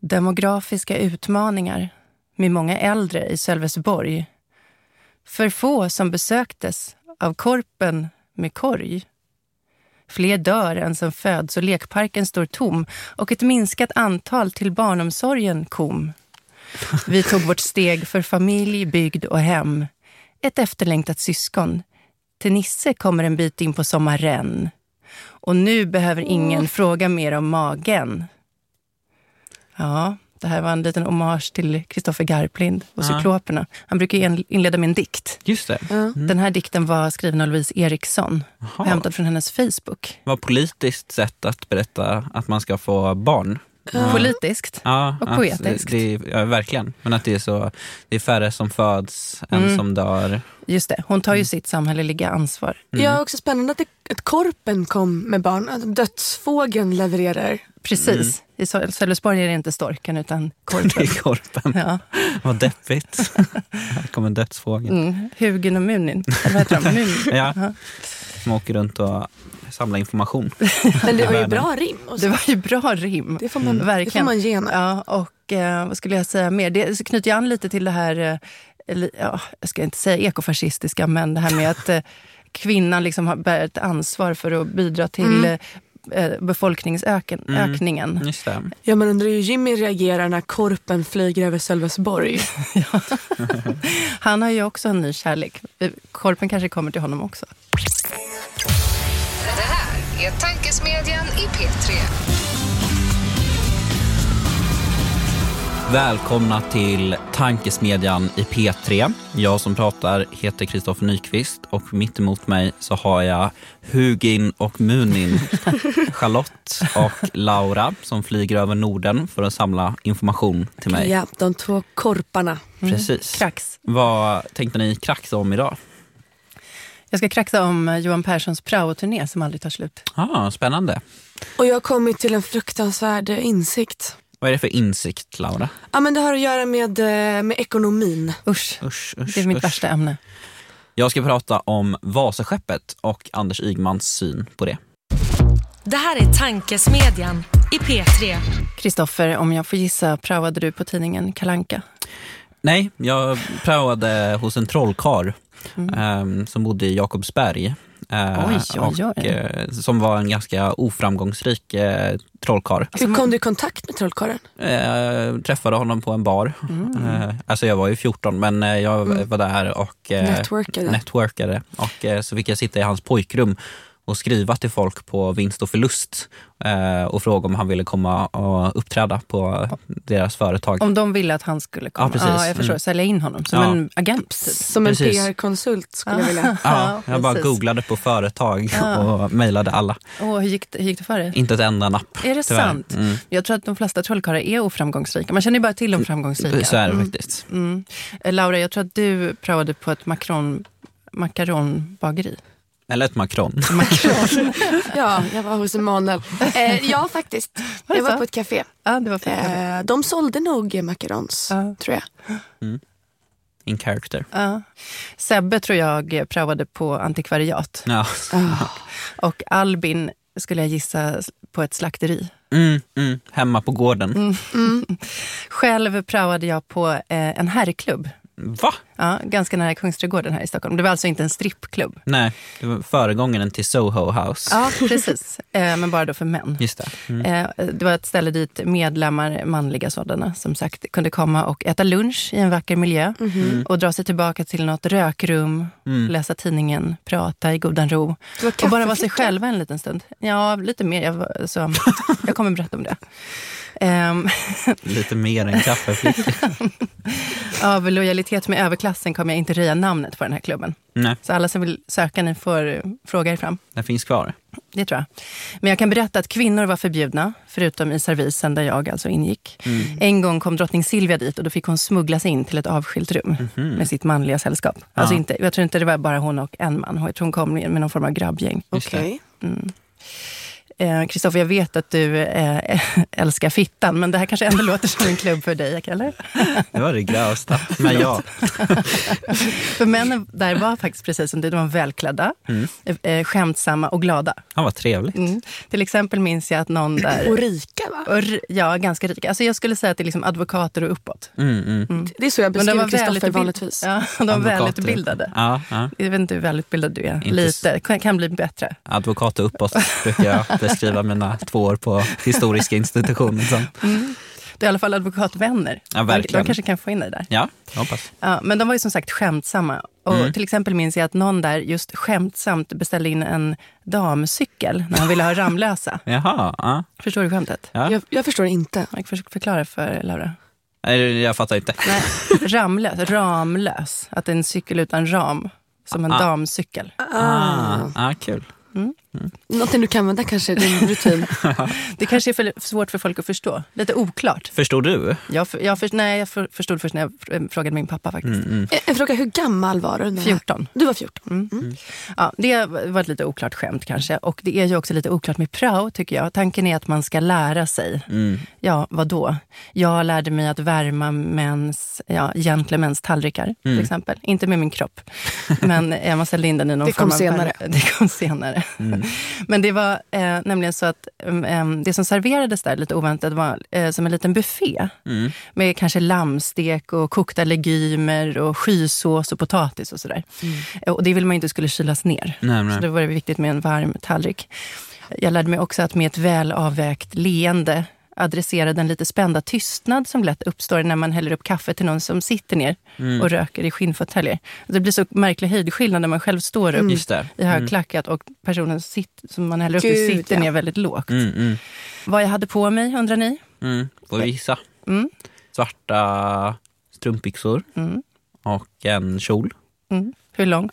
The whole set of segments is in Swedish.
Demografiska utmaningar med många äldre i Sölvesborg. För få som besöktes av korpen med korg. Fler dör än som föds och lekparken står tom och ett minskat antal till barnomsorgen kom. Vi tog vårt steg för familj, bygd och hem. Ett efterlängtat syskon. Till Nisse kommer en bit in på sommaren. Och nu behöver ingen fråga mer om magen. Ja, det här var en liten hommage till Kristoffer Garplind och Cykloperna. Han brukar inleda med en dikt. Just det. Den här dikten var skriven av Louise Eriksson. Hämtad från hennes Facebook. Vad politiskt sätt att berätta att man ska få barn. Politiskt och poetiskt. Ja, verkligen. Men att det är färre som föds än som dör. Just det, hon tar ju sitt samhälleliga ansvar. Ja, också spännande att korpen kom med barn. Att dödsfågeln levererar. Precis. I Sölvesborg är det inte storken utan korpen. Det är korpen. Ja. Vad deppigt. Här kommer en dödsfågel. Hugen och Munin. Eller vad heter de? Munin. Ja. Som åker runt och samlar information. Men det var ju bra rim. Det var ju bra rim. Det får man, verkligen. Det får man gena. Ja, och vad skulle jag säga mer? Det knyter ju an lite till det här, jag ska inte säga ekofascistiska, men det här med att kvinnan liksom har bär ett ansvar för att bidra till befolkningsökningen. Just det. Ja, man undrar ju Jimmy reagerar när korpen flyger över Sölvesborg. Ja. Han har ju också en ny kärlek. Korpen kanske kommer till honom också. Det här är Tankesmedjan i P3. Välkomna till Tankesmedjan i P3. Jag som pratar heter Kristoffer Nyqvist och mitt emot mig så har jag Hugin och Munin, Charlotte och Laura som flyger över Norden för att samla information till mig. Ja, de två korparna. Precis. Krax. Vad tänkte ni kraxa om idag? Jag ska kraxa om Johan Perssons prao-turné som aldrig tar slut. Spännande. Och jag har kommit till en fruktansvärd insikt. Vad är det för insikt, Laura? Ja, men det har att göra med ekonomin. Usch. Det är mitt värsta ämne. Jag ska prata om Vasaskeppet och Anders Ygmans syn på det. Det här är Tankesmedjan i P3. Kristoffer, om jag får gissa, praoade du på tidningen Kalle Anka? Nej, jag praoade hos en trollkarl som bodde i Jakobsberg. Som var en ganska oframgångsrik trollkarl. Hur kom du i kontakt med trollkarlen? Träffade honom på en bar. Alltså jag var ju 14, men jag var där och networkade. Och så fick jag sitta i hans pojkrum och skriva till folk på vinst och förlust och fråga om han ville komma och uppträda på deras företag. Om de ville att han skulle komma. Ja, precis. Ja, jag förstår. Sälja in honom som en agent. Som en PR-konsult skulle jag vilja. Ja, jag bara googlade på företag och mejlade alla. Hur gick det för dig? Inte ett enda napp. Är det tyvärr sant? Jag tror att de flesta trollkarlar är oframgångsrika. Man känner ju bara till de framgångsrika. Så är det faktiskt. Laura, jag tror att du praoade på ett makaronbageri. Eller ett Macron. Ja, jag var hos Emanuel. Ja, faktiskt. Jag var på ett café. Ja, det var på ett café. De sålde nog macarons, tror jag. In character. Sebbe tror jag praoade på antikvariat. Ja. Och Albin skulle jag gissa på ett slakteri. Hemma på gården. Själv praoade jag på en herrklubb. Va? Ja, ganska nära Kungsträdgården här i Stockholm. Det var alltså inte en strippklubb. Nej, det var föregångaren till Soho House. Ja, precis. Men bara då för män. Just det. Det var ett ställe dit medlemmar, manliga sådana, som sagt, kunde komma och äta lunch i en vacker miljö. Och dra sig tillbaka till något rökrum, läsa tidningen, prata i godan ro. Och bara vara sig själva en liten stund. Ja, lite mer. Jag kommer berätta om det. Lite mer än kaffeflicka. Av lojalitet med överklassen kommer jag inte röja namnet på den här klubben. Nej. Så alla som vill söka, ni får fråga er fram. Den finns kvar. Det tror jag. Men jag kan berätta att kvinnor var förbjudna, förutom i servisen där jag alltså ingick. En gång kom drottning Silvia dit och då fick hon smuggla sig in till ett avskilt rum med sitt manliga sällskap. Alltså jag tror inte det var bara hon och en man. Jag tror hon kom med någon form av grabbgäng. Okej. Kristoffer, jag vet att du älskar fittan, men det här kanske ändå låter som en klubb för dig, eller? Det var det grövsta, men ja. För männen där var faktiskt precis som du, de var välklädda, skämtsamma och glada. Ja, vad trevligt. Till exempel minns jag att någon där... Och rika, va? Ja, ganska rika. Alltså jag skulle säga att det är liksom advokater och uppåt. Det är så jag beskriver Kristoffer vanligtvis. Ja, de var välutbildade. Ja. Jag vet inte hur välutbildad du är. Inte lite, kan bli bättre. Advokat och uppåt brukar jag beskriva mina 2 år på historiska institutionen. Det är i alla fall advokatvänner. Ja, verkligen. De kanske kan få in dig där. Ja, jag hoppas. Ja, men de var ju som sagt skämtsamma. Och till exempel minns jag att någon där just skämtsamt beställde in en damcykel när han ville ha Ramlösa. Jaha, ja. Förstår du skämtet? Ja. Jag förstår inte. Jag försöker förklara för Laura. Nej, jag fattar inte. Nej, ramlös. Att det är en cykel utan ram. Som en damcykel. Kul. Någonting du kan använda kanske, din rutin. Det kanske är för svårt för folk att förstå. Lite oklart. Förstår du? Jag förstod först när jag frågade min pappa faktiskt. En fråga, hur gammal var du? 14. Du var 14. Ja, det var ett lite oklart skämt kanske. Och det är ju också lite oklart med prao, tycker jag. Tanken är att man ska lära sig. Ja, vadå? Jag lärde mig att värma gentlemäns tallrikar, till exempel. Inte med min kropp. Men man ställde in den i någon form av... Det kom senare. Men det var nämligen så att det som serverades där lite oväntat var som en liten buffé med kanske lammstek och kokta legumer och skysås och potatis och sådär. Och det vill man inte skulle kylas ner. Nej. Så det var det viktigt med en varm tallrik. Jag lärde mig också att med ett väl avvägt leende adressera den lite spända tystnad som lätt uppstår när man häller upp kaffe till någon som sitter ner och röker i skinnfåtöljer. Det blir så märklig höjdskillnad när man själv står upp i högklackat och personen som man häller upp i sitter ner väldigt lågt. Vad jag hade på mig, undrar ni? Får vi gissa? Svarta strumpbyxor och en kjol. Hur lång?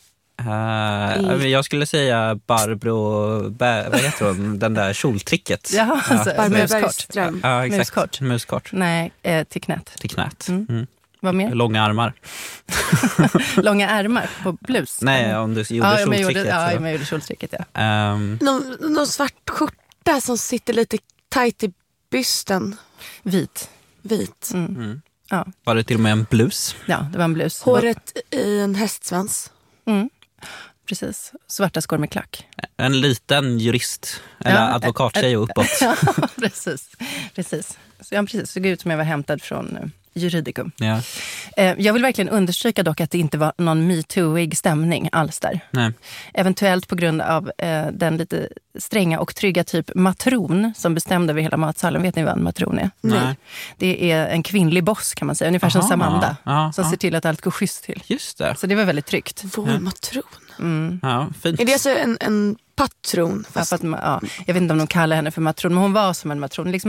Jag skulle säga Barbro, vad heter hon? Den där kjoltricket. Ja, alltså, Barbro Bergström. Ja, exakt. Muskort. Nej, till knät. Till knät. Vad mer? Långa armar. Långa ärmar på blus. Nej, om du gjorde kjoltricket. Jag gjorde kjoltricket, ja. Någon svart skjorta som sitter lite tajt i bysten. Vit. Ja. Var det till och med en blus? Ja, det var en blus. Håret i en hästsvans. Precis. Svarta skor med klack. En liten jurist. Eller advokattjej och uppåt. Ja, precis. Så jag precis såg ut som jag var hämtad från Juridicum. Ja. Jag vill verkligen understryka dock att det inte var någon MeToo-ig stämning alls där. Nej. Eventuellt på grund av den lite stränga och trygga typ matron som bestämde över hela matsalen. Vet ni vad en matron är? Nej. Det är en kvinnlig boss, kan man säga. Ungefär som Samanda. Som ser till att allt går schysst till. Just det. Så det var väldigt tryggt. Vår matron. Ja, fint. Är det alltså en patron? Jag vet inte om de kallar henne för matron, men hon var som en matron. Liksom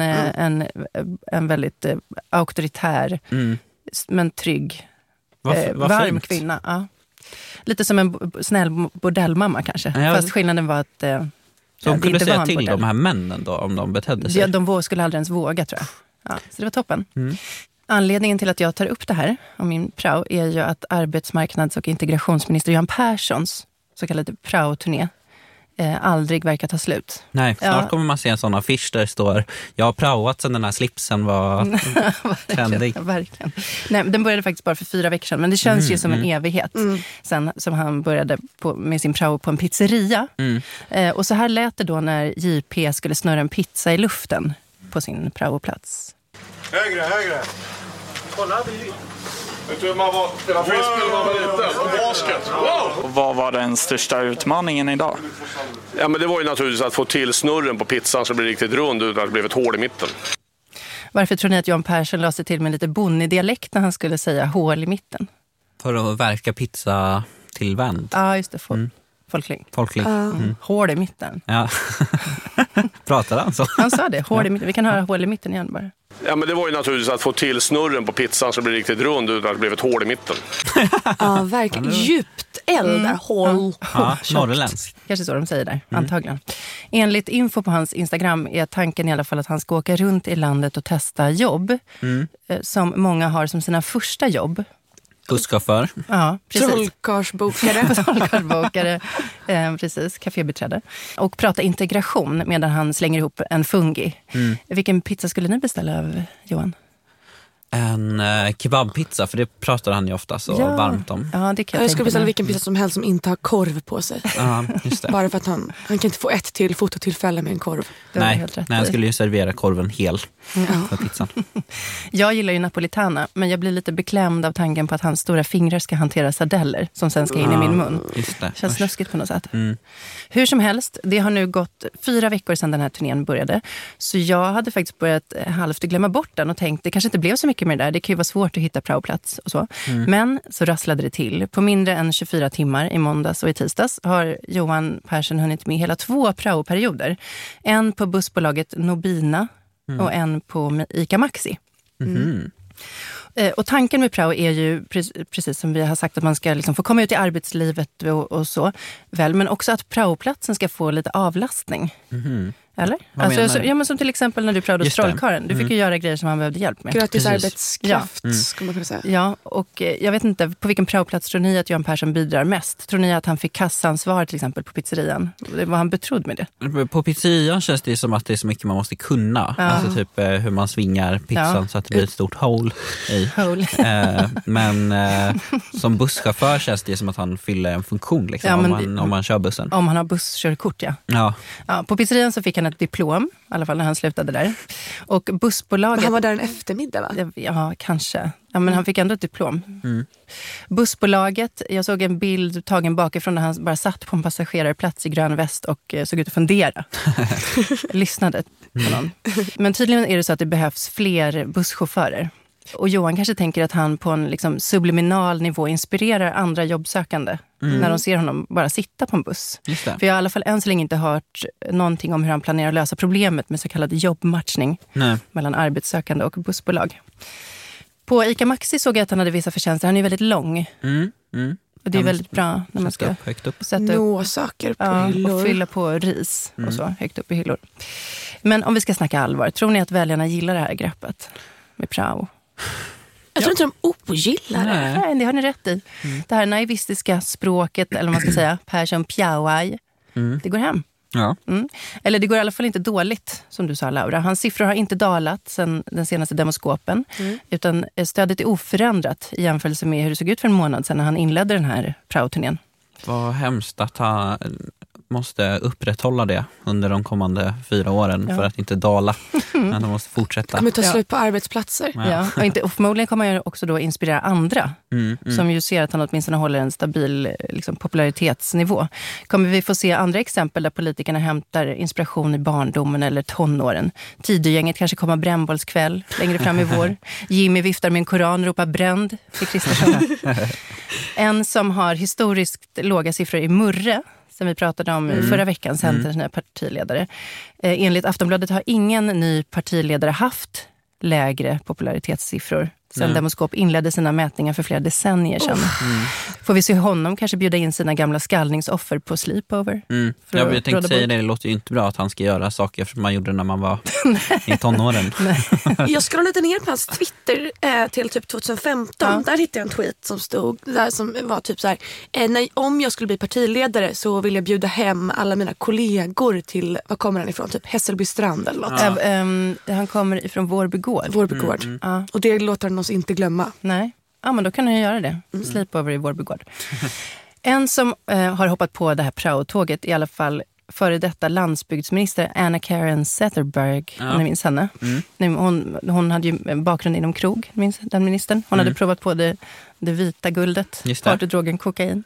en väldigt auktoritär, men trygg, varm fint. Kvinna. Ja. Lite som en snäll bordellmamma kanske. Ja. Fast skillnaden var att så de kunde säga till de här männen då, om de betedde sig? Ja, de skulle aldrig ens våga, tror jag. Ja, så det var toppen. Anledningen till att jag tar upp det här om min prao är ju att arbetsmarknads- och integrationsminister Göran Perssons så kallade prao-turné aldrig verkar ta slut. Nej, snart kommer man se en sån affisch där det står jag har praoat sedan den här slipsen var trendig. Verkligen. Nej, den började faktiskt bara för 4 veckor sedan, men det känns ju som en evighet sen som han började med sin prao på en pizzeria. Och så här lät det då när JP skulle snurra en pizza i luften på sin praoplats. Högre. Kolla, vet du hur man var frisk när man var liten? Basket. Wow! Vad var den största utmaningen idag? Ja, men det var ju naturligtvis att få till snurren på pizzan så det blir riktigt rund utan att det blev ett hål i mitten. Varför tror ni att Jan Persson la sig till med lite bonnig-dialekt när han skulle säga hål i mitten? För att verka pizza tillvänd. Ja, just det. Folklig. Hål i mitten. Ja. Pratade han så? Han sa det, hål i mitten. Vi kan höra hål i mitten igen bara. Ja, men det var ju naturligtvis att få till snurren på pizzan så det blir riktigt rund utan att det blev ett hål i mitten. Ja, verkligen. Djupt eldar hål. Ja, norrländsk. Kanske så de säger där, antagligen. Enligt info på hans Instagram är tanken i alla fall att han ska åka runt i landet och testa jobb som många har som sina första jobb. Busschaufför. Ja, precis. Trollkarlsbokare. Precis, kafébiträde. Och prata integration medan han slänger ihop en fungi. Vilken pizza skulle ni beställa av Johan? En kebabpizza, för det pratar han ju ofta så varmt om. Ja, det kan jag skulle beställa vilken pizza som helst som inte har korv på sig. Ja, just det. Bara för att han kan inte få ett till fototillfälle med en korv. Nej, han skulle ju servera korven hel för pizzan. Jag gillar ju napolitana, men jag blir lite beklämd av tanken på att hans stora fingrar ska hantera sardeller som sen ska in i min mun. Just det. Känns snuskigt på något sätt. Hur som helst, det har nu gått 4 veckor sedan den här turnén började. Så jag hade faktiskt börjat halvt glömma bort den och tänkt det kanske inte blev så mycket med det där. Det kan ju vara svårt att hitta praoplats och så. Men så rasslade det till. På mindre än 24 timmar i måndags och i tisdags har Johan Persson hunnit med hela 2 praoperioder. En på bussbolaget Nobina och en på ICA Maxi. Och tanken med prao är ju precis som vi har sagt att man ska liksom få komma ut i arbetslivet och så väl, men också att praoplatsen ska få lite avlastning. Eller? Men som till exempel när du praoade hos trollkarlen. Du fick ju göra grejer som han behövde hjälp med. Gratis arbetskraft, ska man kunna säga. Ja, och jag vet inte, på vilken praoplats tror ni att Johan Persson bidrar mest? Tror ni att han fick kassansvar till exempel på pizzerian? Var han betrodd med det? På pizzerian känns det som att det är så mycket man måste kunna. Alltså typ hur man svingar pizzan så att det blir ett stort hål i. Men som busschaufför känns det som att han fyller en funktion liksom, om man kör bussen. Om han har busskörkort, ja. På pizzerian så fick han ett diplom, i alla fall när han slutade där. Och bussbolaget... Men han var där en eftermiddag, va? Ja, kanske. Ja, men han fick ändå ett diplom. Bussbolaget, jag såg en bild tagen bakifrån där han bara satt på en passagerarplats i grön väst och såg ut att fundera. Lyssnade på någon. Men tydligen är det så att det behövs fler busschaufförer. Och Johan kanske tänker att han på en liksom subliminal nivå inspirerar andra jobbsökande när de ser honom bara sitta på en buss. För jag har i alla fall än så länge inte hört någonting om hur han planerar att lösa problemet med så kallad jobbmatchning mellan arbetssökande och bussbolag. På ICA Maxi såg jag att han hade vissa förtjänster. Han är väldigt lång. Och det är väldigt bra när man ska sätta upp saker på hyllor. Och fylla på ris och så högt upp i hyllor. Men om vi ska snacka allvar, tror ni att väljarna gillar det här greppet med prao? Jag tror inte de ogillar det. Nej, det har ni rätt i. Det här naivistiska språket, eller vad man ska säga, Persson Piauaj, det går hem. Ja. Eller det går i alla fall inte dåligt, som du sa, Laura. Hans siffror har inte dalat sedan den senaste demoskopen, utan stödet är oförändrat i jämförelse med hur det såg ut för en månad sedan när han inledde den här prao-turnén. Vad hemskt att han måste upprätthålla det under de kommande 4 åren för att inte dala. Men de måste fortsätta. Kommer ta slut på arbetsplatser. Och förmodligen kommer han också då inspirera andra som ju ser att han åtminstone håller en stabil liksom, popularitetsnivå. Kommer vi få se andra exempel där politikerna hämtar inspiration i barndomen eller tonåren? Tidögänget kanske kommer brännbollskväll längre fram i vår. Jimmy viftar med en koran och ropar bränd till Kristersson. En som har historiskt låga siffror i Murre, som vi pratade om förra veckan, Centerns nya partiledare. Enligt Aftonbladet har ingen ny partiledare haft lägre popularitetssiffror sen Demoskop inledde sina mätningar för flera decennier sedan. Får vi se honom kanske bjuda in sina gamla skallningsoffer på sleepover? Jag tänkte säga det låter ju inte bra att han ska göra saker som man gjorde när man var i tonåren. Jag scrollade lite ner på hans Twitter till typ 2015. Där hittade jag en tweet som stod där som var typ så här: om jag skulle bli partiledare så vill jag bjuda hem alla mina kollegor till, vad kommer han ifrån? Typ Hässelby strand eller något. Han kommer ifrån Vårby gård. Och det låter han oss inte glömma. Nej. Ja, men då kan han ju göra det. Sleepover i Vårby gård. En som har hoppat på det här prao-tåget, i alla fall före detta landsbygdsminister Anna-Karen Zetterberg, om ni minns henne. Hon hade ju bakgrund inom krog, minns den ministern. Hon hade provat på det vita guldet, partydrogen kokain.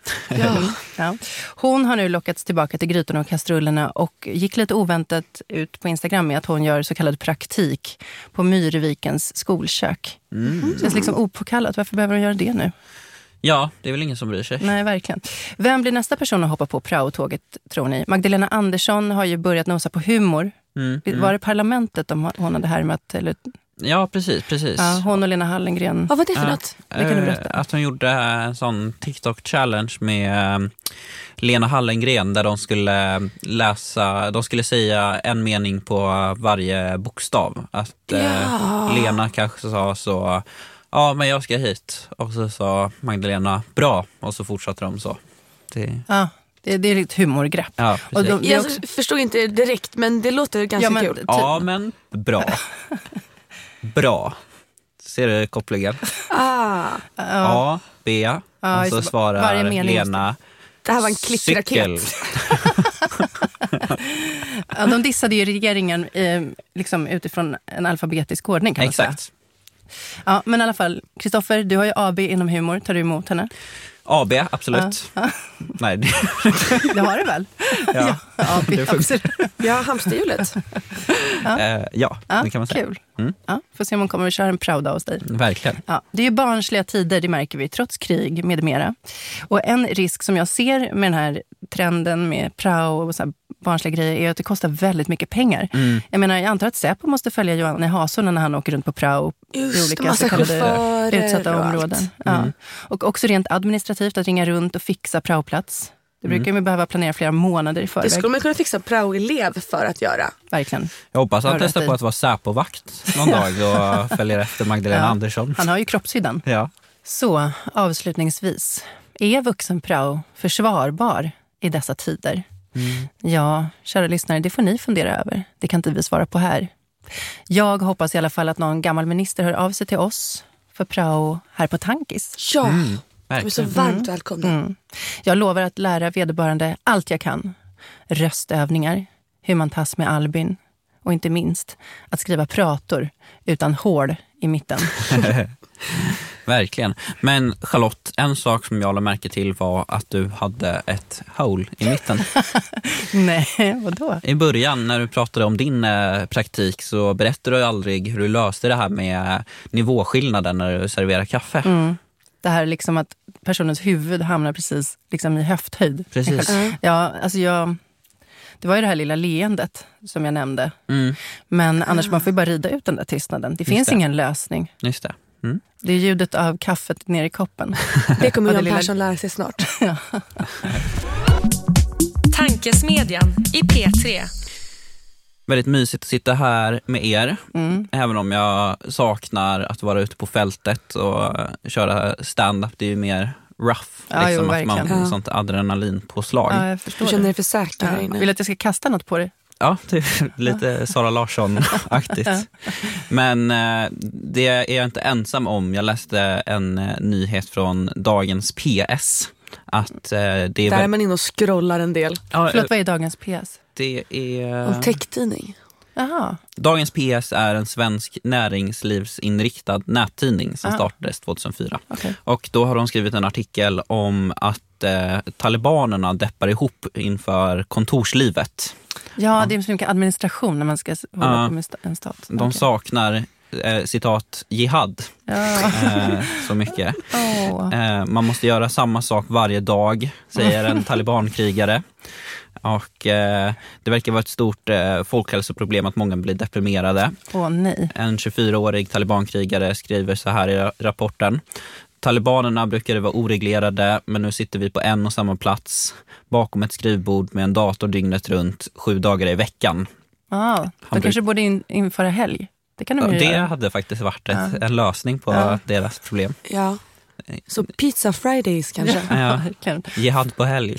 Hon har nu lockats tillbaka till grytorna och kastrullerna och gick lite oväntat ut på Instagram med att hon gör så kallad praktik på Myrevikens skolkök. Det känns liksom opåkallat. Varför behöver hon göra det nu? Ja, det är väl ingen som bryr sig. Nej, verkligen. Vem blir nästa person att hoppa på prao-tåget, tror ni? Magdalena Andersson har ju börjat nosa på humor. Var det parlamentet hon hade härmat? Eller? Ja, precis. Ja, hon och Lena Hallengren. Vad var det för något? Det kan du berätta. Att hon gjorde en sån TikTok-challenge med Lena Hallengren där de skulle säga en mening på varje bokstav. Att Lena kanske sa så... Ja, men jag ska hit. Och så sa Magdalena, bra. Och så fortsatte de så. Ja, det är ett humorgrepp. Ja, och jag förstod inte direkt, men det låter ganska kul. Ja, men bra. Bra. Ser du kopplingen? A, B. Och så svarar Lena... Det här var en klickraket. Ja, de dissade ju regeringen liksom utifrån en alfabetisk ordning, kan man säga. Exakt. Ja, men i alla fall, Kristoffer, du har ju AB inom humor. Tar du emot henne? AB, absolut. Nej. Det har du väl? Ja, AB, absolut. Ja, hamsterhjulet. Ja, det kan man säga. Kul. Ja, får se om hon kommer att köra en prao hos dig. Verkligen. Ja, det är ju barnsliga tider, det märker vi, trots krig med mera. Och en risk som jag ser med den här trenden med prao och så här barnsliga grejer är att det kostar väldigt mycket pengar. Jag menar, jag antar att Säpo måste följa Johan i hasorna när han åker runt på prao i olika så kallade utsatta områden. Ja. Och också rent administrativt att ringa runt och fixa praoplats. Det brukar man behöva planera flera månader i förväg. Det skulle man kunna fixa prao-elev för att göra. Verkligen. Jag hoppas att han testar på att vara Säpo-vakt någon dag och följer efter Magdalena Andersson. Han har ju kroppshyddan. Ja. Så, avslutningsvis. Är vuxenprao försvarbar i dessa tider? Ja, kära lyssnare, det får ni fundera över. Det kan inte vi svara på här. Jag hoppas i alla fall att någon gammal minister hör av sig till oss för prao här på Tankis. Ja, du är så varmt välkomna. Jag lovar att lära vederbörande allt jag kan. Röstövningar, hur man tas med Albin och inte minst att skriva prator utan hål i mitten. Verkligen. Men Charlotte, en sak som jag lade märke till var att du hade ett hål i mitten. Nej, vadå? I början när du pratade om din praktik så berättade du aldrig hur du löste det här med nivåskillnaden när du serverar kaffe. Det här liksom att personens huvud hamnar precis liksom i höfthöjd. Precis. Ja, alltså det var ju det här lilla leendet som jag nämnde. Men annars man får ju bara rida ut den där tystnaden. Det finns ingen lösning. Just det. Det är ljudet av kaffet ner i koppen. Det kommer Jan Persson lära sig snart. Tankesmedjan i P3. Väldigt mysigt att sitta här med er. Även om jag saknar att vara ute på fältet och köra stand-up. Det är ju mer rough. Ja, liksom, att man sånt adrenalinpåslag. Ja, jag förstår. Du känner dig för säker här inne. Vill att jag ska kasta något på dig? Ja, det är lite Sara Larsson-aktigt. Men det är jag inte ensam om. Jag läste en nyhet från dagens PS. Att, det är där är man in och scrollar en del. Ja, förlåt, vad är dagens PS? Det är... En techtidning. Jaha. Dagens PS är en svensk näringslivsinriktad nättidning som startades 2004. Okay. Och då har de skrivit en artikel om att talibanerna deppar ihop inför kontorslivet. Ja, det är så mycket administration när man ska hålla på med en stat. De saknar, citat, jihad. Så mycket. Man måste göra samma sak varje dag, säger en talibankrigare. Och det verkar vara ett stort folkhälsoproblem att många blir deprimerade. Nej. En 24-årig talibankrigare skriver så här i rapporten. Talibanerna brukade vara oreglerade, men nu sitter vi på en och samma plats bakom ett skrivbord med en dator dygnet runt 7 dagar i veckan. De kanske borde införa helg. Det kan de det hade faktiskt varit en lösning på deras problem. Ja. Så pizza Fridays kanske. Ja, jihad på helg.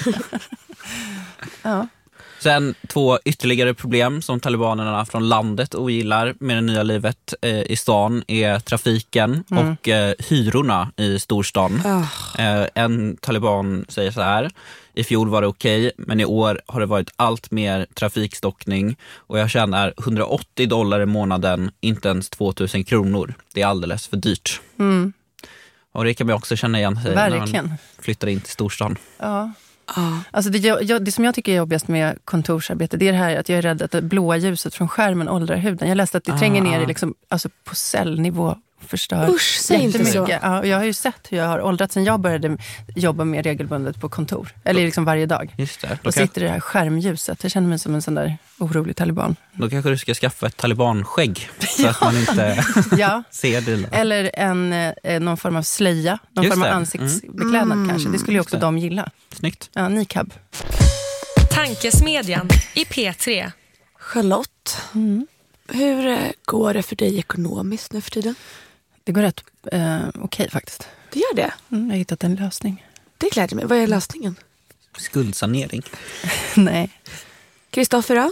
Sen 2 ytterligare problem som talibanerna från landet ogillar med det nya livet i stan är trafiken och hyrorna i storstan. En taliban säger så här: i fjol var det okej, men i år har det varit allt mer trafikstockning och jag tjänar $180 i månaden, inte ens 2000 kronor. Det är alldeles för dyrt. Och det kan man också känna igen sig när man flyttar in till storstan. Ja. Alltså det som jag tycker är jobbigast med kontorsarbete, det är det här att jag är rädd att det blåa ljuset från skärmen åldrar huden. Jag läste att det tränger ner i liksom, alltså på cellnivå, förstör. Usch, säg inte så. Ja, jag har ju sett hur jag har åldrats sen jag började jobba med regelbundet på kontor. Eller liksom varje dag. Just det. Då sitter det här skärmljuset. Jag känner mig som en sån där orolig taliban. Då kanske du ska skaffa ett talibanskägg så att man inte ser det. Eller någon form av slöja. Någon form av ansiktsbeklädnad kanske. Det skulle ju också de gilla. Snyggt. Ja, niqab. Tankesmedjan i P3. Charlotte, hur går det för dig ekonomiskt nu för tiden? Det går rätt okej faktiskt. Det gör det? Jag har hittat en lösning. Det gläder mig. Vad är lösningen? Skuldsanering. Nej. Kristoffer då?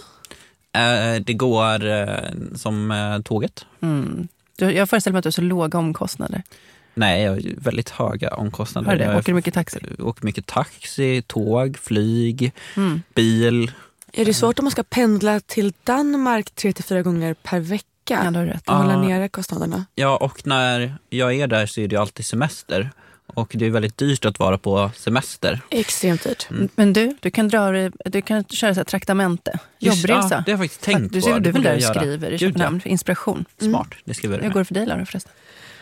Det går som tåget. Jag föreställer mig att du har så låga omkostnader. Nej, jag har väldigt höga omkostnader. Har det? Åker du mycket taxi? Jag åker mycket taxi, tåg, flyg, bil. Är det svårt om man ska pendla till Danmark 3-4 gånger per vecka? Ja, det har rätt. Och hålla nere kostnaderna. Ja, och när jag är där så är det alltid semester. Och det är väldigt dyrt att vara på semester. Extremt dyrt. Men du kan köra så här traktamente. Jobbresa. Ja, det har jag faktiskt tänkt på. Du är väl där du skriver i Köpenhamn för inspiration. Smart, det skriver du. Jag går för dig, Laura, förresten.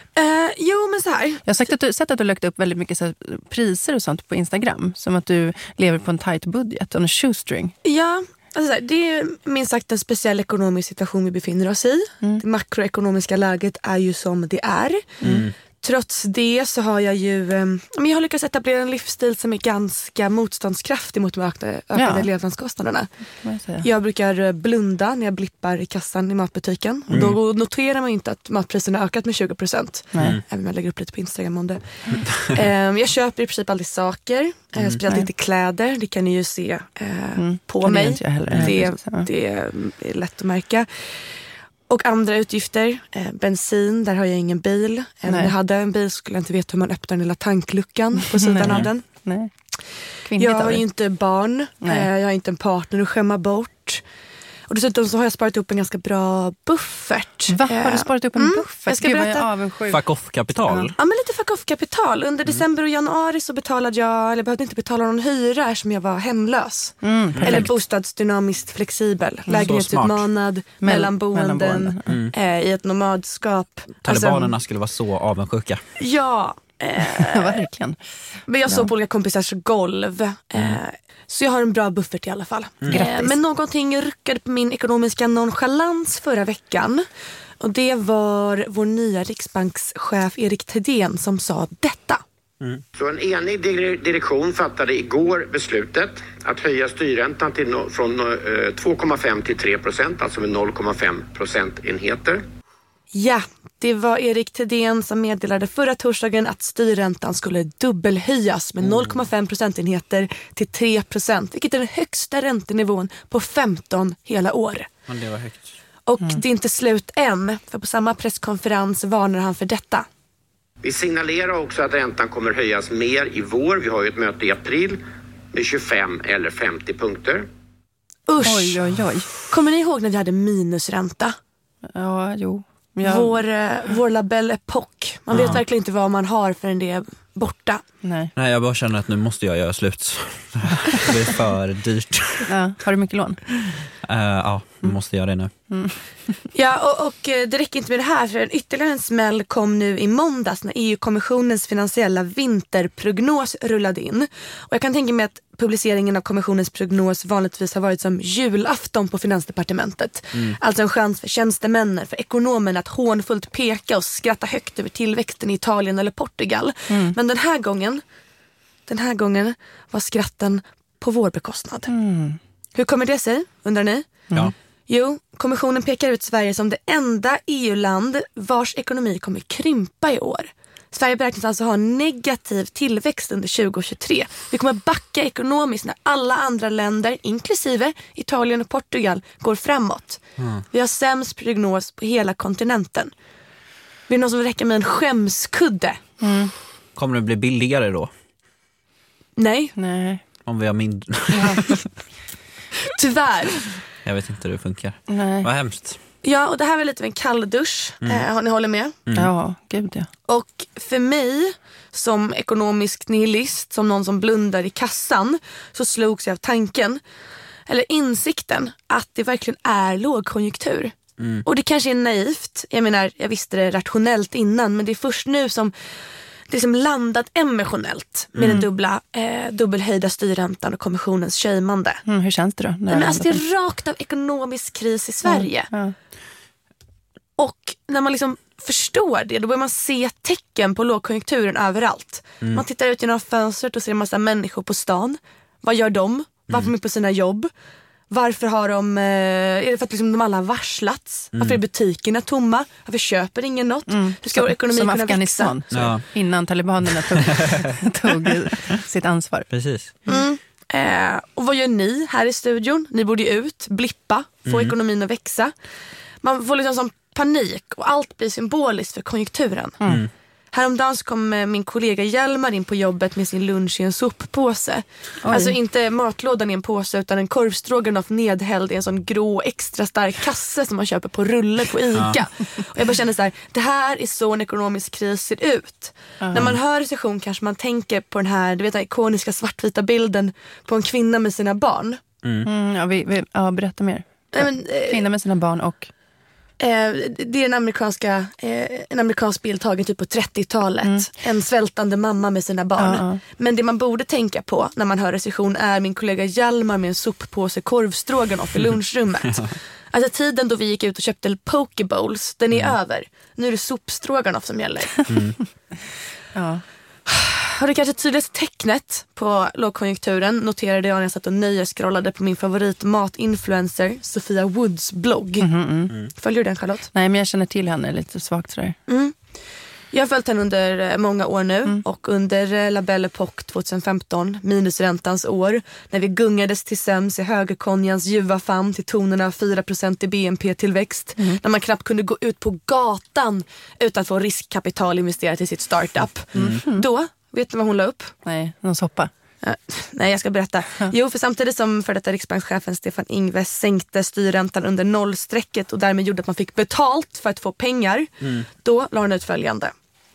Jo, men så här. Jag har sett att du lagt upp väldigt mycket så här priser och sånt på Instagram. Som att du lever på en tight budget, on a shoestring. Ja, alltså det är minst sagt en speciell ekonomisk situation vi befinner oss i. Det makroekonomiska läget är ju som det är. Trots det så har jag jag har lyckats etablera en livsstil som är ganska motståndskraftig mot de ökade levnadskostnaderna. Jag brukar blunda när jag blippar i kassan i matbutiken. Och då noterar man inte att matpriserna har ökat med 20%. Även om jag lägger upp lite på Instagram om det. Jag köper i princip aldrig saker. Speciellt inte kläder. Det kan ni ju se på mig. Det är lätt att märka. Och andra utgifter, bensin, där har jag ingen bil. Om jag hade en bil skulle jag inte veta hur man öppnar den lilla tankluckan på sidan av den. Nej. Jag har ju inte barn, jag har inte en partner att skämma bort. Och dessutom så har jag sparat upp en ganska bra buffert. Va? Har du sparat upp en buffert? Jag ska berätta. Fuck off-kapital. Ja, men lite fuck off-kapital. Under december och januari så behövde inte betala någon hyra eftersom jag var hemlös. Eller bostadsdynamiskt flexibel. Lägenhetsutmanad, mellanboenden. I ett nomadskap. Talibanerna skulle vara så avundsjuka. Ja. Verkligen. Men jag såg på olika kompisars golv. Så jag har en bra buffert i alla fall. Men någonting ruckade på min ekonomiska nonchalans förra veckan. Och det var vår nya riksbankschef Erik Thedéen som sa detta. Så en enig direktion fattade igår beslutet att höja styrräntan från 2,5 till 3%, alltså med 0,5 procentenheter. Ja, det var Erik Thedéen som meddelade förra torsdagen att styrräntan skulle dubbelhöjas med 0,5 procentenheter till 3%, vilket är den högsta räntenivån på 15 hela år. Men det var högt. Och det är inte slut än, för på samma presskonferens varnar han för detta. Vi signalerar också att räntan kommer höjas mer i vår. Vi har ju ett möte i april med 25 eller 50 punkter. Usch! Oj, oj, oj. Kommer ni ihåg när vi hade minusränta? Ja, jo. Ja. Vår label epok. Man vet verkligen inte vad man har förrän det är borta. Nej, jag bara känner att nu måste jag göra slut. Det är för dyrt. Ja. Har du mycket lån? Ja, måste göra det nu. Ja, och det räcker inte med det här, för ytterligare en smäll kom nu i måndags när EU-kommissionens finansiella vinterprognos rullade in. Och jag kan tänka mig att publiceringen av kommissionens prognos vanligtvis har varit som julafton på Finansdepartementet. Alltså en chans för tjänstemännen, för ekonomerna att hånfullt peka och skratta högt över tillväxten i Italien eller Portugal. Men den här gången var skratten på vår bekostnad. Hur kommer det sig, undrar ni? Ja. Jo, kommissionen pekar ut Sverige som det enda EU-land vars ekonomi kommer krympa i år. Sverige beräknas alltså ha negativ tillväxt under 2023. Vi kommer backa ekonomiskt när alla andra länder, inklusive Italien och Portugal, går framåt. Vi har sämst prognos på hela kontinenten. Vill någon som vill räcka med en skämskudde? Kommer det bli billigare då? Nej. Om vi har mindre. Tyvärr. Jag vet inte hur det funkar. Nej. Vad hemskt. Ja, och det här var lite av en kalldusch. Har ni hållit med? Ja, gud ja. Och för mig som ekonomisk nihilist, som någon som blundar i kassan, så slogs jag av tanken, eller insikten, att det verkligen är lågkonjunktur. Och det kanske är naivt. Jag menar, jag visste det rationellt innan, men det är först nu som det är som landat emotionellt med den dubbelhöjda styrräntan och kommissionens köjmande. Hur känns det då? Men alltså det är rakt av ekonomisk kris i Sverige. Och när man liksom förstår det, då börjar man se tecken på lågkonjunkturen överallt. Man tittar ut genom fönstret och ser en massa människor på stan. Vad gör de? Varför är de på sina jobb? Varför har de, är det för att liksom de alla har varslats? Varför är butikerna tomma? Varför köper ingen något? Hur ska vår ekonomi som kunna Afghanistan, växa? Ja. Innan talibanerna tog sitt ansvar. Precis. Och vad gör ni här i studion? Ni borde ju ut, blippa, få ekonomin att växa. Man får liksom som panik och allt blir symboliskt för konjunkturen. Häromdagen så kom min kollega Hjalmar in på jobbet med sin lunch i en soppåse. Alltså inte matlådan i en påse utan en korvstroganoff nedhälld i en sån grå extra stark kasse som man köper på rulle på Ica. Och jag bara kände så här, det här är så en ekonomisk kris ser ut. När man hör recession kanske man tänker på den här, du vet, den ikoniska svartvita bilden på en kvinna med sina barn. Berätta mer. Kvinna med sina barn och... det är en amerikansk bild tagen typ på 30-talet. En svältande mamma med sina barn. Men det man borde tänka på när man hör recession är min kollega Hjalmar med en soppåse korvstroganoff i lunchrummet. Alltså tiden då vi gick ut och köpte pokebowls, den är över. Nu är det sopstroganoff som gäller. Och det kanske tydligaste tecknet på lågkonjunkturen noterade jag när jag satt och nöjescrollade på min favorit matinfluencer Sofia Woods blogg. Följer du den, Charlotte? Nej, men jag känner till henne lite svagt sådär. Jag har följt henne under många år nu och under La Belle Époque 2015, minusräntans år, när vi gungades till söms i högerkonjans ljuva famn till tonerna av 4% i BNP-tillväxt, när man knappt kunde gå ut på gatan utan att få riskkapital investerat i sitt startup. Då, vet du vad hon la upp? Nej, någon soppa. Nej, jag ska berätta. Jo, för samtidigt som för detta riksbankschefen Stefan Ingves sänkte styrräntan under nollstrecket och därmed gjorde att man fick betalt för att få pengar, då la hon ut följande.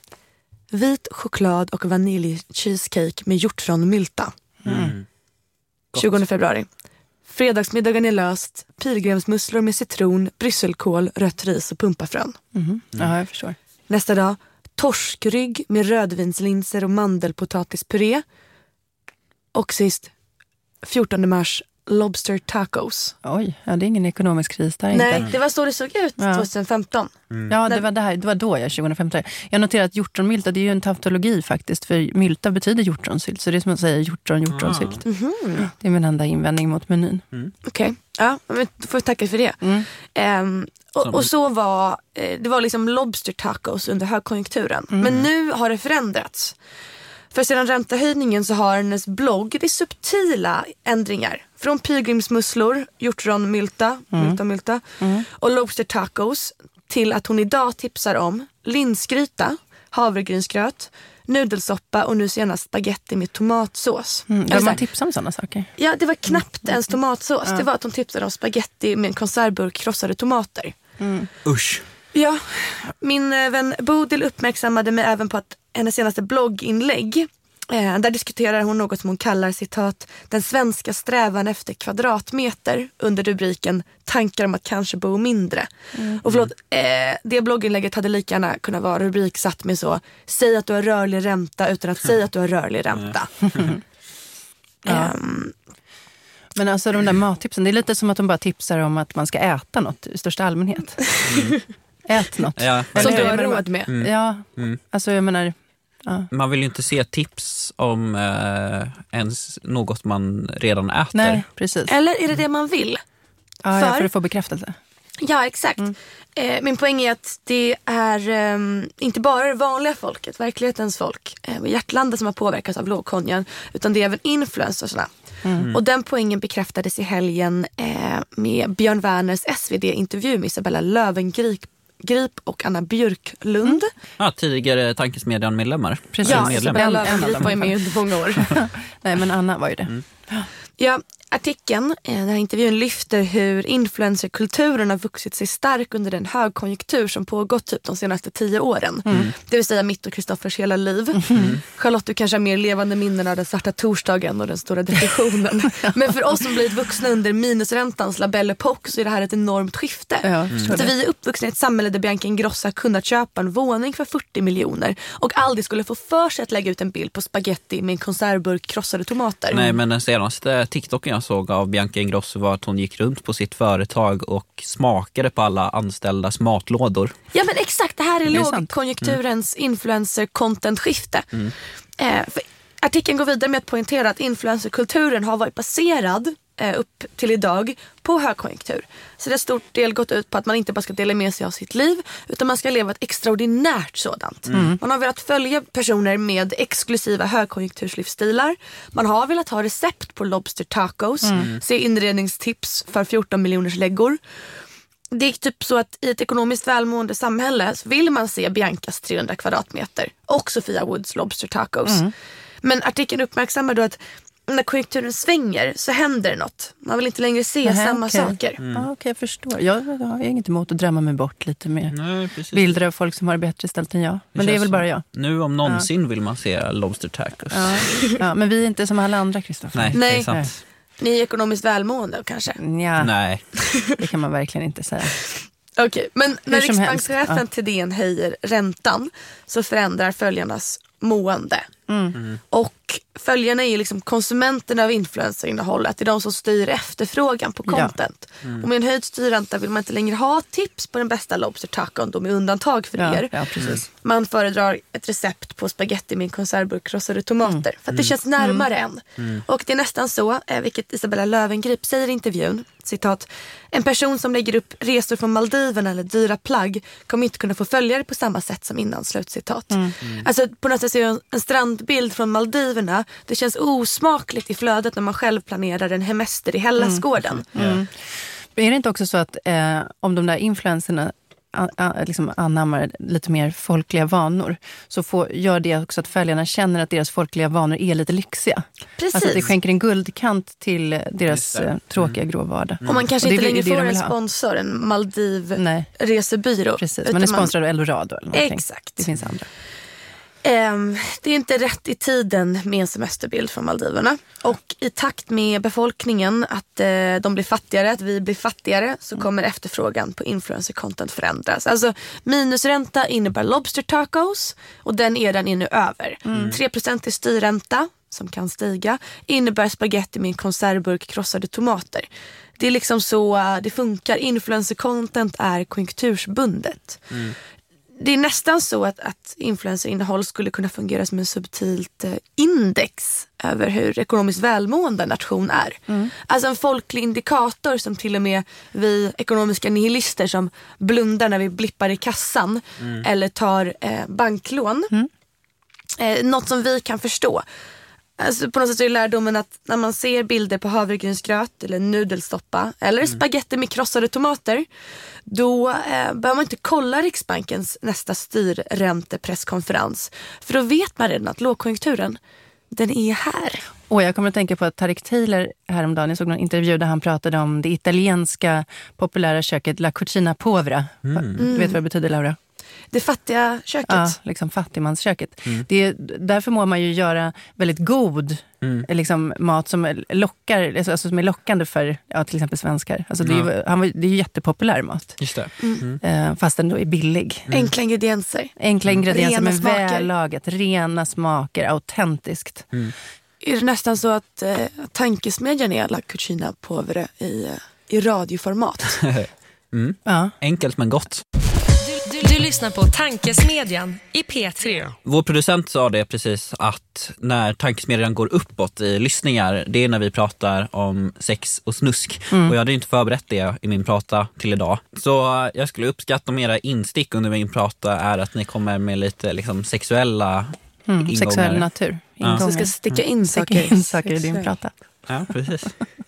Vit choklad och vanilj cheesecake med hjortronmylta. 20 februari. Fredagsmiddagen är löst. Pilgrimsmusslor med citron, brysselkål, rött ris och pumpafrön. Ja, jag förstår. Nästa dag. Torskrygg med rödvinslinser och mandelpotatispuré. Och sist, 14 mars, lobster tacos. Oj, det är ingen ekonomisk kris där. Nej, det var så det såg ut 2015. Ja, det var då 2015. Jag noterar att hjortronmylta, det är ju en tautologi faktiskt. För mylta betyder hjortronsylt. Så det är som att säga hjortronsylt. Det är min enda invändning mot menyn. Okej, ja, men då får vi tacka för det. Och så var det var liksom lobster tacos under högkonjunkturen. Men nu har det förändrats. För sedan räntehöjningen så har hennes blogg det subtila ändringar. Från pilgrimsmusslor, hjortronmylta, mylta och lobster tacos till att hon idag tipsar om linsgryta, havregrynsgröt, nudelsoppa och nu senast spaghetti med tomatsås. Man tipsar om sådana saker? Ja, det var knappt ens tomatsås. Det var att hon tipsade om spaghetti med en konservburk krossade tomater. Usch. Ja, min vän Bodil uppmärksammade mig även på att hennes senaste blogginlägg, där diskuterar hon något som hon kallar citat, den svenska strävan efter kvadratmeter under rubriken tankar om att kanske bo mindre. Och förlåt, det blogginlägget hade lika gärna kunnat vara rubriksatt med så, säg att du har rörlig ränta utan att säga att du har rörlig ränta. Men alltså de där mattipsen, det är lite som att de bara tipsar om att man ska äta något i största allmänhet. Ät något. Ja, som du har råd med. Ja, alltså jag menar... Ja. Man vill ju inte se tips om ens något man redan äter. Nej, precis. Eller är det man vill? Ja, för att få bekräftelse. Ja, exakt. Min poäng är att det är inte bara det vanliga folket, verklighetens folk, hjärtlanda som har påverkats av lågkonjan, utan det är även influencersna. Och den poängen bekräftades i helgen med Björn Werners SvD-intervju med Isabella Löwengrip och Anna Björklund. Ja, tidigare Tankesmedjan-medlemmar. Precis, ja, Isabella Löwengrip var ju med under många år. Nej, men Anna var ju det. Ja, artikeln, den här intervjun lyfter hur influencerkulturen har vuxit sig stark under den högkonjunktur som pågått typ de senaste 10 åren. Det vill säga mitt och Kristoffers hela liv. Charlotte, du kanske har mer levande minnen av den svarta torsdagen och den stora depressionen. Men för oss som blivit vuxna under minusräntans La Belle Époque så är det här ett enormt skifte. Så vi är uppvuxna i ett samhälle där Bianca Ingrosso kunnat köpa en våning för 40 miljoner och aldrig skulle få för sig att lägga ut en bild på spaghetti med en konservburk krossade tomater. Nej, men den senaste TikToken jag såg av Bianca Ingrosso var att hon gick runt på sitt företag och smakade på alla anställdas matlådor. Ja, men exakt, det här är lågkonjunkturens influencer-content-skifte. Artikeln går vidare med att poängtera att influencerkulturen har varit baserad upp till idag på högkonjunktur. Så det har stor del gått ut på att man inte bara ska dela med sig av sitt liv utan man ska leva ett extraordinärt sådant. Man har velat följa personer med exklusiva högkonjunkturslivsstilar. Man har velat ha recept på lobster tacos, se inredningstips för 14 miljoners läggor. Det är typ så att i ett ekonomiskt välmående samhälle så vill man se Biancas 300 kvadratmeter och Sofia Woods lobster tacos. Men artikeln uppmärksammar då att när konjunkturen svänger så händer det något. Man vill inte längre se samma saker. Okej, jag förstår. Jag har inget emot att drömma mig bort lite mer. Bilder av folk som har det bättre ställt än jag. Men det är väl bara jag. Nu om någonsin vill man se lobster tacos. Ja, men vi är inte som alla andra, Kristoffer. Nej, det är sant. Nej. Ni är ekonomiskt välmående kanske? Ja. Nej. Det kan man verkligen inte säga. Okej, men när riksbankschefen till DN höjer räntan så förändrar följarnas mående. Och följarna är ju liksom konsumenterna av influencerinnehållet. Det är de som styr efterfrågan på content. Och med en höjd styrränta vill man inte längre ha tips på den bästa lobster tacon. De är undantag för er. Ja, precis. Man föredrar ett recept på spaghetti med en konservburk krossade tomater. För att det känns närmare än. Och det är nästan så, vilket Isabella Löwengrip säger i intervjun. Citat, en person som lägger upp resor från Maldiverna eller dyra plagg kommer inte kunna få följare på samma sätt som innan, slutcitat. Alltså på något sätt så är en strandbild från Maldiverna, det känns osmakligt i flödet när man själv planerar en hemester i Hellasgården. Är det inte också så att om de där influencerna liksom anammar lite mer folkliga vanor så gör det också att följarna känner att deras folkliga vanor är lite lyxiga. Precis. Alltså att det skänker en guldkant till deras tråkiga grå vardag. Och man kanske inte längre får en sponsor, en Maldiv-resebyrå. Precis, man är sponsrad av Eldorado eller någonting. Exakt. Det finns andra. Det är inte rätt i tiden med en semesterbild från Maldiverna. Och i takt med befolkningen att de blir fattigare, att vi blir fattigare, så kommer efterfrågan på influencer-content förändras. Alltså minusränta innebär lobster tacos och den eran är nu över. 3% i styrränta, som kan stiga, innebär spaghetti med en konservburk krossade tomater. Det är liksom så det funkar. Influencer-content är konjunktursbundet. Det är nästan så att influencerinnehåll skulle kunna fungera som en subtilt index över hur ekonomiskt välmående en nation är. Alltså en folklig indikator som till och med vi ekonomiska nihilister som blundar när vi blippar i kassan eller tar banklån. Något som vi kan förstå. Alltså på något sätt är lärdomen att när man ser bilder på havregrynsgröt eller nudelstoppa eller spaghetti med krossade tomater, då behöver man inte kolla Riksbankens nästa styrräntepresskonferens. För då vet man redan att lågkonjunkturen, den är här. Och jag kommer att tänka på att Tarek Taylor häromdagen, jag såg någon intervju där han pratade om det italienska populära köket La Cucina Povera. Du vet vad det betyder, Laura? Det fattiga köket. Ja, liksom fattigmansköket. Därför må man ju göra väldigt god liksom, mat som lockar, alltså som är lockande för till exempel svenskar. Alltså, det är ju jättepopulär mat. Just det. Fast den då är billig. Enkla ingredienser. Enkla ingredienser Rena men smaker. vällagat, rena smaker, autentiskt. Är det nästan så att tankesmedjan är La Cucina Povera i radioformat? Ja. Enkelt men gott. Du lyssnar på Tankesmedjan i P3. Vår producent sa det precis att när Tankesmedjan går uppåt i lyssningar, det är när vi pratar om sex och snusk. Och jag hade inte förberett det i min prata till idag. Så jag skulle uppskatta om era instick under min prata är att ni kommer med lite liksom, sexuella ingångar. Sexuell natur. Så jag ska sticka in saker i din prata. Ja, precis.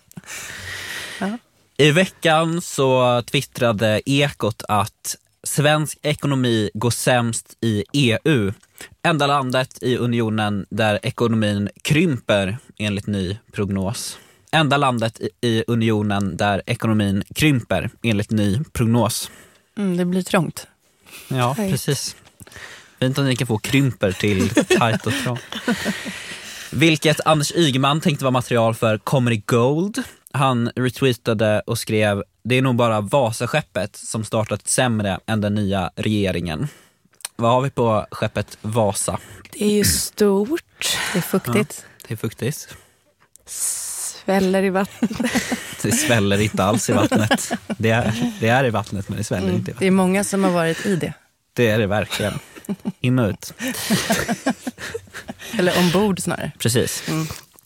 I veckan så twittrade Ekot att svensk ekonomi går sämst i EU. Enda landet i unionen där ekonomin krymper enligt ny prognos. Enda landet i unionen där ekonomin krymper enligt ny prognos. Det blir trångt. Ja, precis. Fint att ni kan få krymper till tajt och trångt. Vilket Anders Ygeman tänkte vara material för Comedy Gold. Han retweetade och skrev: det är nog bara Vasaskeppet som startat sämre än den nya regeringen. Vad har vi på skeppet Vasa? Det är ju stort. Det är fuktigt. Ja, det är fuktigt. Sväller i vattnet. Det sväller inte alls i vattnet. Det är i vattnet men det sväller inte i vattnet. Det är många som har varit i det. Det är det verkligen. In och ut. Eller ombord snarare. Precis.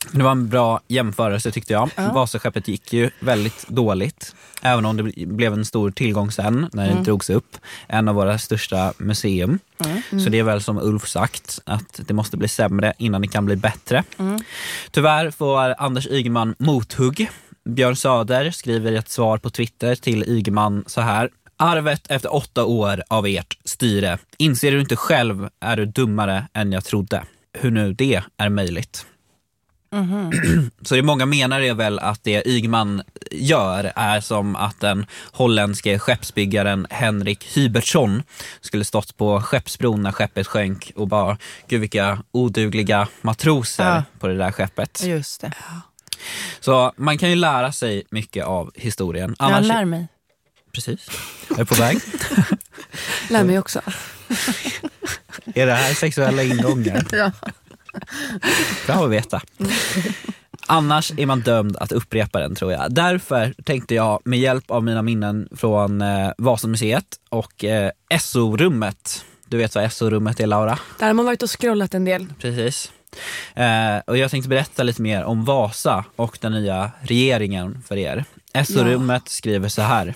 Det var en bra jämförelse tyckte jag. Vasaskeppet gick ju väldigt dåligt. Även om det blev en stor tillgång sen när det drogs upp. En av våra största museum. Så det är väl som Ulf sagt att det måste bli sämre innan det kan bli bättre. Tyvärr får Anders Ygeman mothugg. Björn Söder skriver i ett svar på Twitter till Ygeman så här: arvet efter 8 år av ert styre. Inser du inte själv är du dummare än jag trodde. Hur nu det är möjligt. Så det många menar är väl att det Ygeman gör är som att den holländske skeppsbyggaren Henrik Hubertsson skulle stått på Skeppsbron när skeppet sjönk och bara, gud vilka odugliga matroser på det där skeppet. Just det. Så man kan ju lära sig mycket av historien. Jag lär mig. Precis. Jag är på väg. Lär mig också. Är det här sexuella ingångar? Ja. Bra att veta. Annars är man dömd att upprepa den, tror jag. Därför tänkte jag med hjälp av mina minnen från Vasamuseet och SO-rummet. Du vet vad SO-rummet är, Laura? Där har man varit och scrollat en del. Precis. Och jag tänkte berätta lite mer om Vasa och den nya regeringen för er. SO-rummet skriver så här.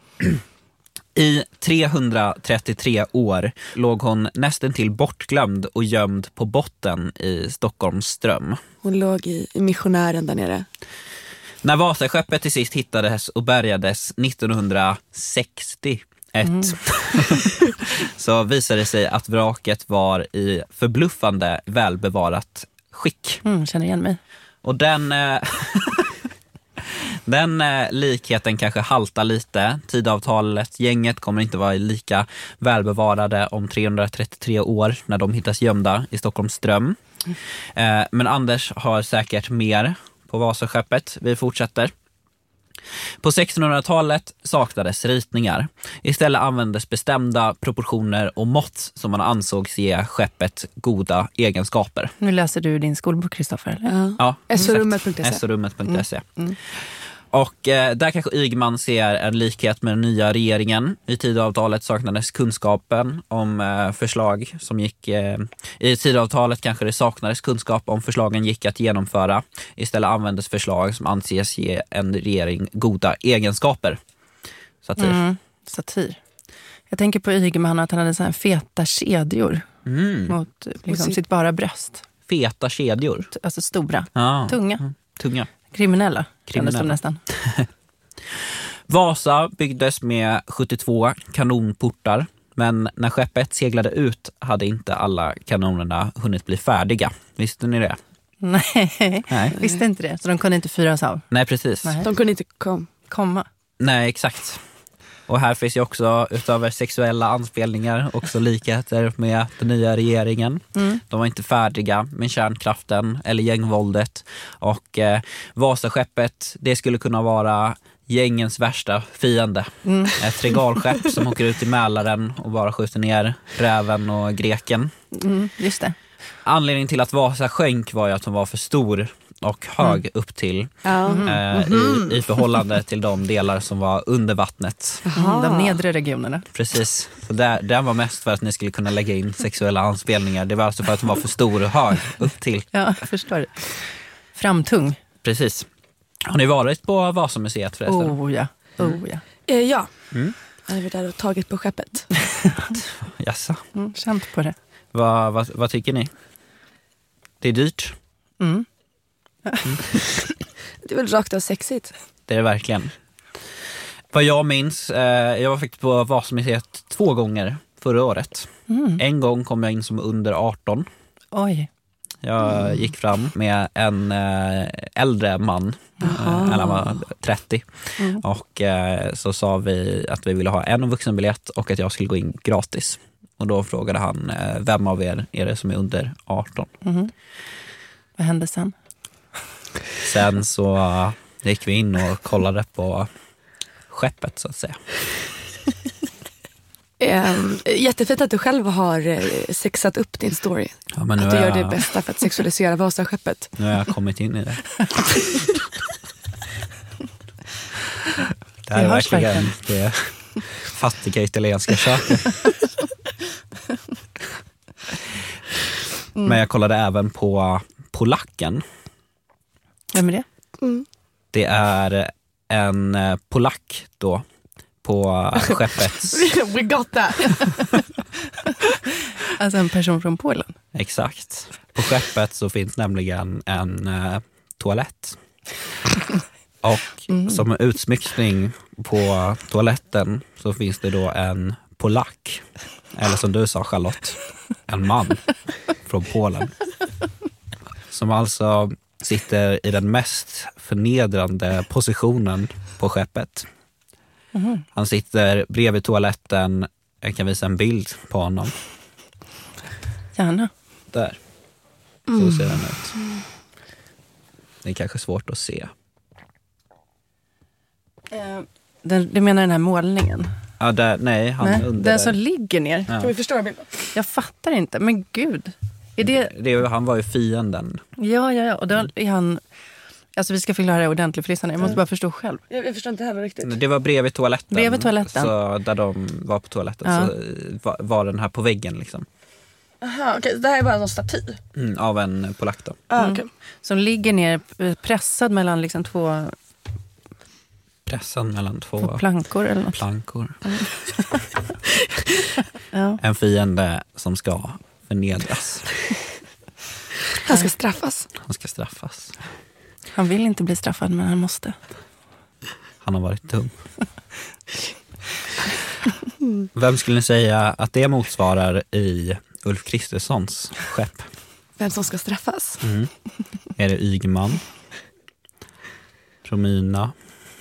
I 333 år låg hon nästan till bortglömd och gömd på botten i Stockholms ström. Hon låg i missionären där nere. När Vasaskeppet till sist hittades och bärgades 1961 så visade det sig att vraket var i förbluffande välbevarat skick. Känner igen mig. Och den likheten kanske haltar lite. Tidavtalet, gänget kommer inte vara lika välbevarade om 333 år när de hittas gömda i Stockholms ström. Men Anders har säkert mer på Vasaskeppet. Vi fortsätter. På 1600-talet saknades ritningar. Istället användes bestämda proportioner och mått som man ansågs ge skeppet goda egenskaper. Nu läser du din skolbok, Kristoffer, eller? Ja, SO-rummet.se. SO-rummet.se. Och där kanske Ygeman ser en likhet med den nya regeringen. I tidavtalet saknades kunskapen om förslag som gick... I tidavtalet kanske det saknades kunskap om förslagen gick att genomföra. Istället användes förslag som anses ge en regering goda egenskaper. Satir. Satir. Jag tänker på Ygeman att han hade så här feta kedjor mot liksom sitt bara bröst. Feta kedjor? Alltså stora. Tunga. Tunga. Kriminella. Nästan. Vasa byggdes med 72 kanonportar, men när skeppet seglade ut hade inte alla kanonerna hunnit bli färdiga. Visste ni det? Nej. Visste inte det. Så de kunde inte fyras av? Nej, precis. Nej. De kunde inte komma. Nej, exakt. Och här finns ju också, utöver sexuella anspelningar, också likheter med den nya regeringen. De var inte färdiga med kärnkraften eller gängvåldet. Och Vasaskeppet, det skulle kunna vara gängens värsta fiende. Ett regalskepp som åker ut i Mälaren och bara skjuter ner räven och greken. Just det. Anledningen till att Vasa sjönk var ju att hon var för stor och hög upp till i förhållande till de delar som var under vattnet. De nedre regionerna. Precis. Så den var mest för att ni skulle kunna lägga in sexuella anspelningar. Det var alltså för att hon var för stor och hög upp till. Ja, jag förstår. Framtung. Precis. Har ni varit på Vasamuseet förresten? Ja. Ja. Jag har varit där och tagit på skeppet. Jaså. Känt på det. Vad tycker ni? Det är dyrt. Det är väl rakt och sexigt. Det är det verkligen. Vad jag minns, jag var faktiskt på Vasamuseet 2 gånger förra året. En gång kom jag in som under 18. Oj. Jag gick fram med en äldre man, eller han var 30. Och så sa vi att vi ville ha en vuxenbiljett och att jag skulle gå in gratis. Och då frågade han, vem av er är det som är under 18? Vad hände sen? Sen så gick vi in och kollade på skeppet, så att säga. Jättefint att du själv har sexat upp din story. Ja, men nu att du gör det bästa för att sexualisera Vasaskeppet. Nu har jag kommit in i det. Det här är verkligen det fattiga italienska köket. Men jag kollade även på Polacken. Vem är det? Det är en polack då på skeppet. We got that. Alltså en person från Polen. Exakt. På skeppet så finns nämligen en toalett. Och som utsmyckning på toaletten så finns det då en polack. Eller som du sa, Charlotte, en man från Polen. Som alltså sitter i den mest förnedrande positionen på skeppet. Han sitter bredvid toaletten. Jag kan visa en bild på honom. Gärna. Där. Så ser den ut. Det är kanske svårt att se. Du menar den här målningen? Ja, där, nej, han är under. Den som ligger ner. Kan vi förstå bilden? Jag fattar inte, men gud. Han var ju fienden. Ja. Och då är han... Alltså vi ska förklara det ordentligt för lyssnarna. Jag måste bara förstå själv. Jag förstår inte heller riktigt. Det var bredvid toaletten. Bredvid toaletten. Så där de var på toaletten så var den här på väggen liksom. Aha, okej. Det här är bara en staty. Av en polack då. Okay. Som ligger ner pressad mellan liksom två plankor eller något. Plankor. Ja. En fiende som ska förnedras. Han ska straffas. Han vill inte bli straffad, men han måste. Han har varit dum. Vem skulle ni säga att det motsvarar i Ulf Kristerssons skepp? Vem som ska straffas? Är det Ygeman? Romina?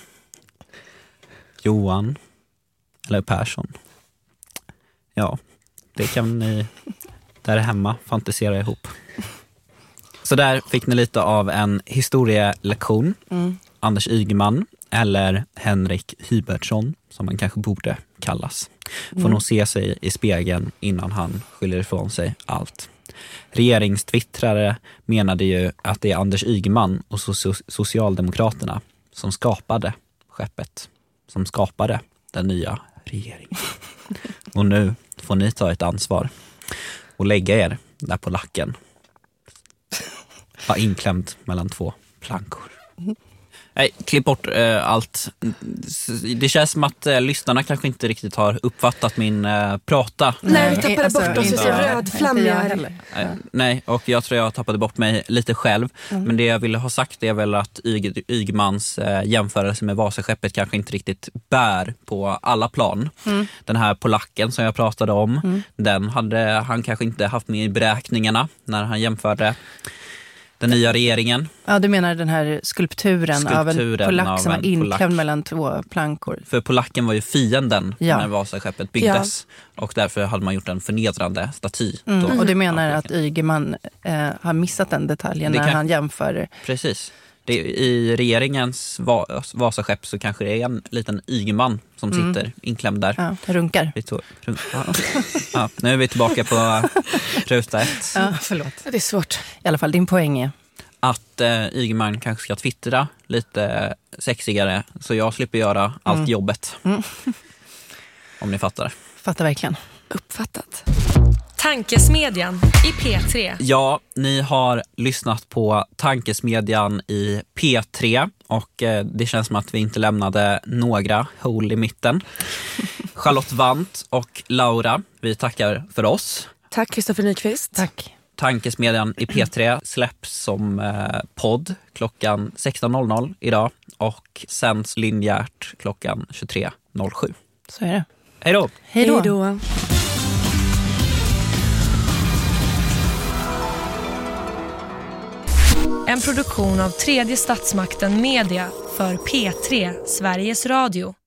Johan? Eller Persson? Ja, det kan ni där hemma fantisera ihop. Så där fick ni lite av en historielektion. Anders Ygeman eller Henrik Hybertsson, som man kanske borde kallas, får nog se sig i spegeln innan han skyller ifrån sig allt. Regeringstwittrare menade ju att det är Anders Ygeman och Socialdemokraterna som skapade skeppet, som skapade den nya regeringen. Och nu får ni ta ett ansvar och lägga er där på lacken. Inklämd mellan två plankor. Nej, klipp bort allt. Det känns som att lyssnarna kanske inte riktigt har uppfattat min prata. Nej, vi tappade bort oss. Vi ser rödflammiga. Nej, och jag tror jag tappade bort mig lite själv. Men det jag ville ha sagt är väl att Ygemans jämförelse med Vasaskeppet kanske inte riktigt bär på alla plan. Den här polacken som jag pratade om, den hade han kanske inte haft med i beräkningarna när han jämförde den nya regeringen. Ja, du menar den här skulpturen av en polack som var inklämd mellan två plankor. För polacken var ju fienden när Vasaskeppet byggdes. Ja. Och därför hade man gjort en förnedrande staty. Och du menar att Ygeman har missat den detaljen när han jämför. Precis. I regeringens Vasaskepp så kanske det är en liten Ygeman som sitter inklämd där. Ja, runkar. Nu är vi tillbaka på ruta 1. Ja, förlåt. Det är svårt. I alla fall, din poäng är att Ygeman kanske ska twittra lite sexigare så jag slipper göra allt jobbet. Om ni fattar. Fattar verkligen. Uppfattat. Tankesmedjan i P3. Ja, ni har lyssnat på Tankesmedjan i P3 och det känns som att vi inte lämnade några hål i mitten. Charlotte Wandt och Laura, vi tackar för oss. Tack Kristoffer Nyqvist. Tack. Tankesmedjan i P3 släpps som podd klockan 16.00 idag och sänds linjärt klockan 23.07. Så är det. Hej då! Hej då! En produktion av Tredje Statsmakten Media för P3, Sveriges Radio.